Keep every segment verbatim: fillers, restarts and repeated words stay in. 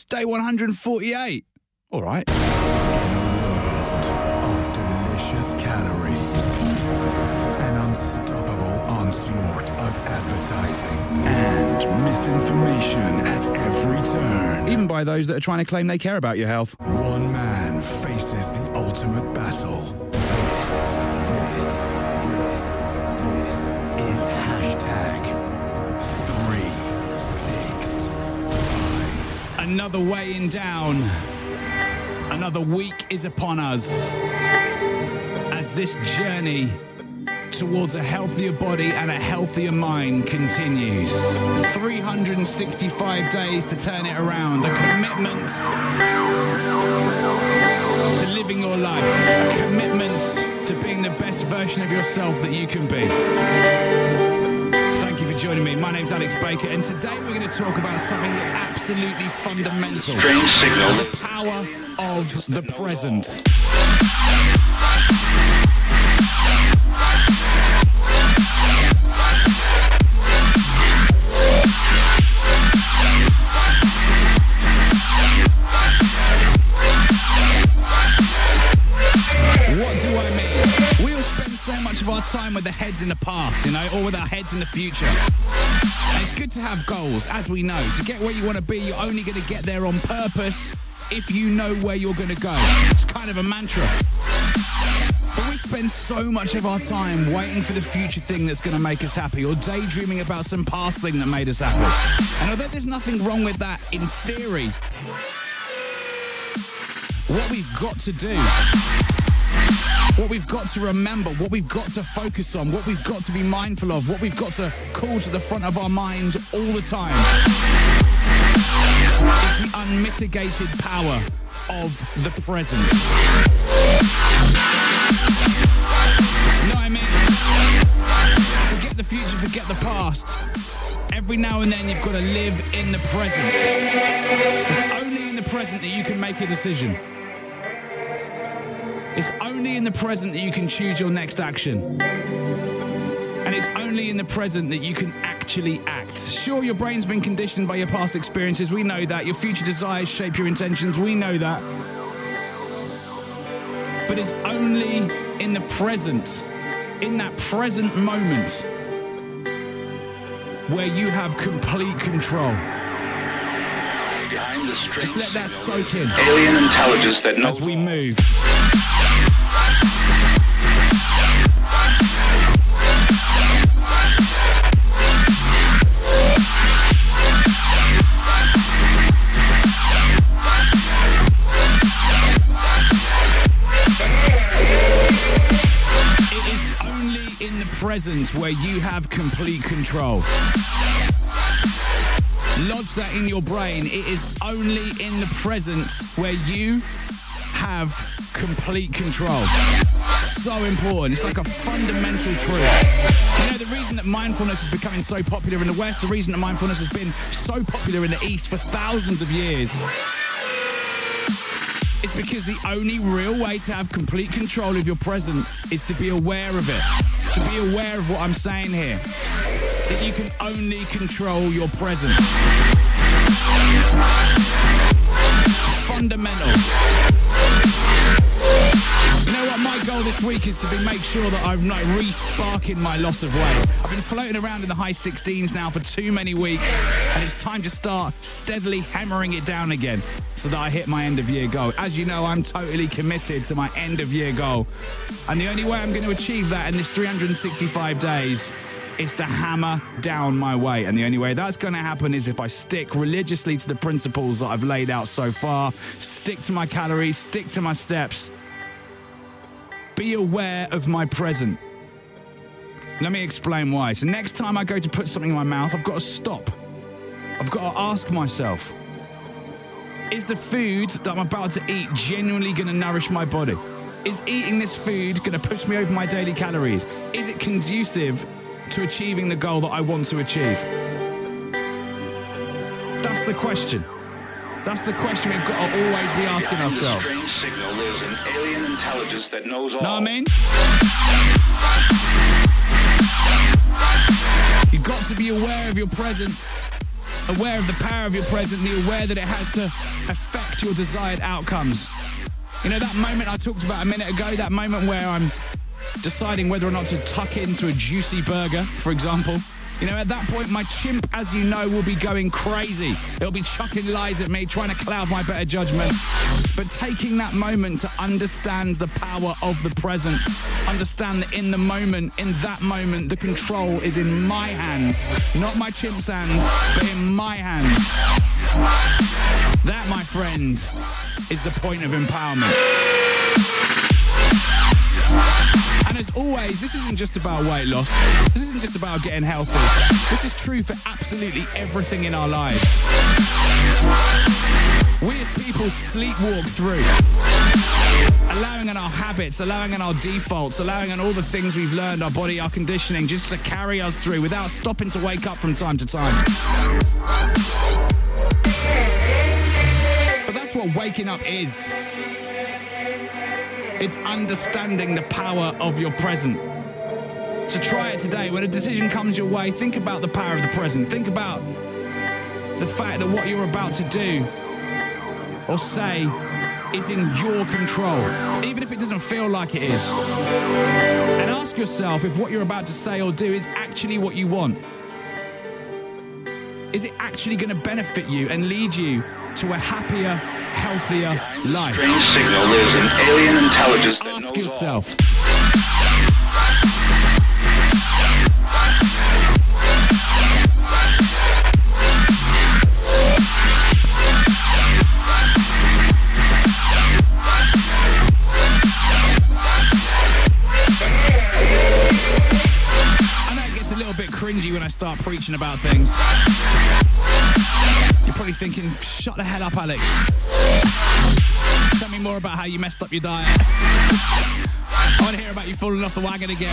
day one hundred forty-eight. All right. In a world of delicious calories, an unstoppable onslaught of advertising, and misinformation at every turn. Even by those that are trying to claim they care about your health. One man faces the ultimate battle. This, this, this, this is hashtag three six five. Another weighing down. Another week is upon us as this journey towards a healthier body and a healthier mind continues. three hundred sixty-five days to turn it around. A commitment to living your life. A commitment to being the best version of yourself that you can be. Thank you for joining me. My name's Alex Baker, and today we're going to talk about something that's absolutely fundamental. Strange signal. The power of the present. What do I mean? We all spend so much of our time with the heads in the past, you know, or with our heads in the future. And it's good to have goals, as we know. To get where you want to be, you're only going to get there on purpose if you know where you're going to go. It's kind of a mantra. But we spend so much of our time waiting for the future thing that's going to make us happy, or daydreaming about some past thing that made us happy. And although there's nothing wrong with that in theory, what we've got to do, what we've got to remember, what we've got to focus on, what we've got to be mindful of, what we've got to call to the front of our minds all the time is the unmitigated power of the present. You know what I mean? Forget the future, forget the past. Every now and then you've got to live in the present. It's only in the present that you can make a decision. It's only in the present that you can choose your next action. And it's only in the present that you can actually act. Sure, your brain's been conditioned by your past experiences. We know that. Your future desires shape your intentions. We know that. But it's only in the present, in that present moment, where you have complete control. Behind the strange Just let that signal soak in. Alien intelligence that knows As we move. Present where you have complete control. Lodge that in your brain. It is only in the present where you have complete control. So important. It's like a fundamental truth. You know, the reason that mindfulness is becoming so popular in the West, the reason that mindfulness has been so popular in the East for thousands of years, it's because the only real way to have complete control of your present is to be aware of it. To be aware of what I'm saying here. That you can only control your present. Fundamental. You know what? My goal this week is to be make sure that I'm like re-sparking my loss of weight. I've been floating around in the high sixteens now for too many weeks, and it's time to start steadily hammering it down again so that I hit my end of year goal. As you know, I'm totally committed to my end of year goal, and the only way I'm going to achieve that in this three hundred sixty-five days is to hammer down my weight. And the only way that's going to happen is if I stick religiously to the principles that I've laid out so far, stick to my calories, stick to my steps. Be aware of my present. Let me explain why. So next time I go to put something in my mouth, I've got to stop. I've got to ask myself, is the food that I'm about to eat genuinely going to nourish my body? Is eating this food going to push me over my daily calories? Is it conducive to achieving the goal that I want to achieve? That's the question. That's the question we've got to always be asking Behind ourselves. the strange signal lives an alien intelligence that knows all. Know what I mean? You've got to be aware of your present aware of the power of your present, and aware that it has to affect your desired outcomes. You know, that moment I talked about a minute ago, that moment where I'm deciding whether or not to tuck into a juicy burger, for example. You know, at that point, my chimp, as you know, will be going crazy. It'll be chucking lies at me, trying to cloud my better judgment. But taking that moment to understand the power of the present, understand that in the moment, in that moment, the control is in my hands, not my chimp's hands, but in my hands. That, my friend, is the point of empowerment. And as always, this isn't just about weight loss. This isn't just about getting healthy. This is true for absolutely everything in our lives. We as people sleepwalk through, allowing in our habits, allowing in our defaults, allowing in all the things we've learned, our body, our conditioning, just to carry us through without stopping to wake up from time to time. But that's what waking up is. It's understanding the power of your present. So try it today. When a decision comes your way, think about the power of the present. Think about the fact that what you're about to do or say is in your control, even if it doesn't feel like it is. And ask yourself if what you're about to say or do is actually what you want. Is it actually going to benefit you and lead you to a happier, healthier life? Strange signal, there's an alien intelligence that Ask knows yourself. all. I know it gets a little bit cringy when I start preaching about things. You're probably thinking, shut the hell up, Alex. Tell me more about how you messed up your diet. I want to hear about you falling off the wagon again.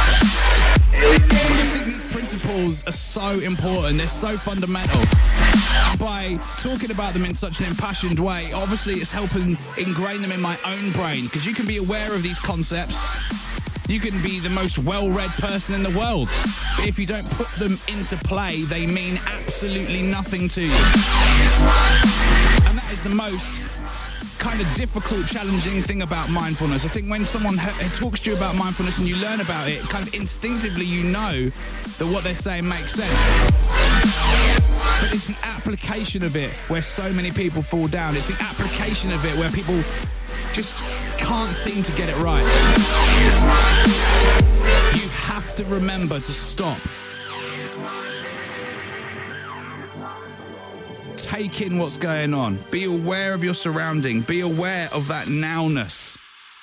I think these principles are so important. They're so fundamental. By talking about them in such an impassioned way, obviously it's helping ingrain them in my own brain, because you can be aware of these concepts. You can be the most well-read person in the world, but if you don't put them into play, they mean absolutely nothing to you. And that is the most kind of difficult, challenging thing about mindfulness. I think when someone he- talks to you about mindfulness and you learn about it, kind of instinctively you know that what they're saying makes sense. But it's the application of it where so many people fall down. It's the application of it where people just can't seem to get it right. You have to remember to stop. Take in what's going on. Be aware of your surrounding. Be aware of that nowness.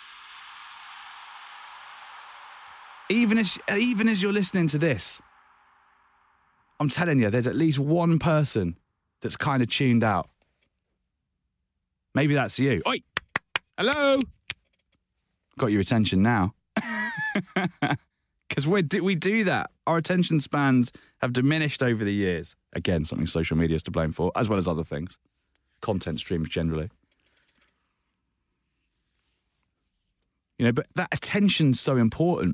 Even as, even as you're listening to this, I'm telling you, there's at least one person that's kind of tuned out. Maybe that's you. Oi! Hello? Got your attention now. Because we do, we do that. Our attention spans have diminished over the years. Again, something social media is to blame for, as well as other things. Content streams generally. You know, but that attention's so important.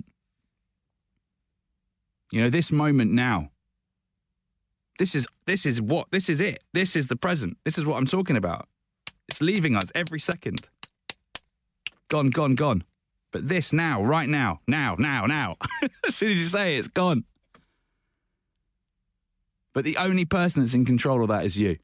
You know, this moment now. This is this is what this is it. This is the present. This is what I'm talking about. It's leaving us every second. Gone, gone, gone. But this now, right now, now, now, now. As soon as you say it, it's gone. But the only person that's in control of that is you.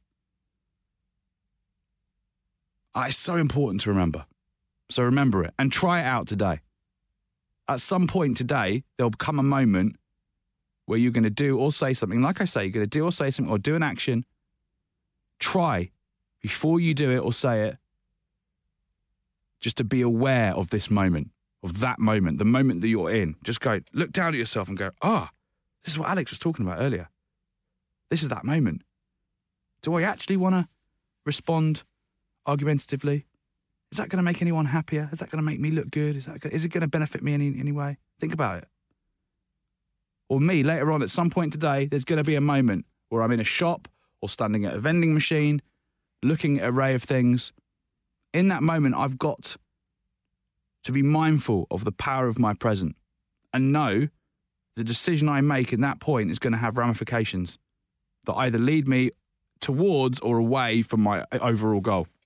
Ah, it's so important to remember. So remember it and try it out today. At some point today, there'll come a moment where you're going to do or say something. Like I say, you're going to do or say something or do an action. Try, before you do it or say it, just to be aware of this moment, of that moment, the moment that you're in. Just go, look down at yourself and go, ah, oh, this is what Alex was talking about earlier. This is that moment. Do I actually want to respond argumentatively? Is that going to make anyone happier? Is that going to make me look good? Is that is it going to benefit me in any, any way? Think about it. Or me, later on at some point today, there's going to be a moment where I'm in a shop or standing at a vending machine, looking at an array of things. In that moment, I've got to be mindful of the power of my present and know the decision I make in that point is going to have ramifications that either lead me towards or away from my overall goal.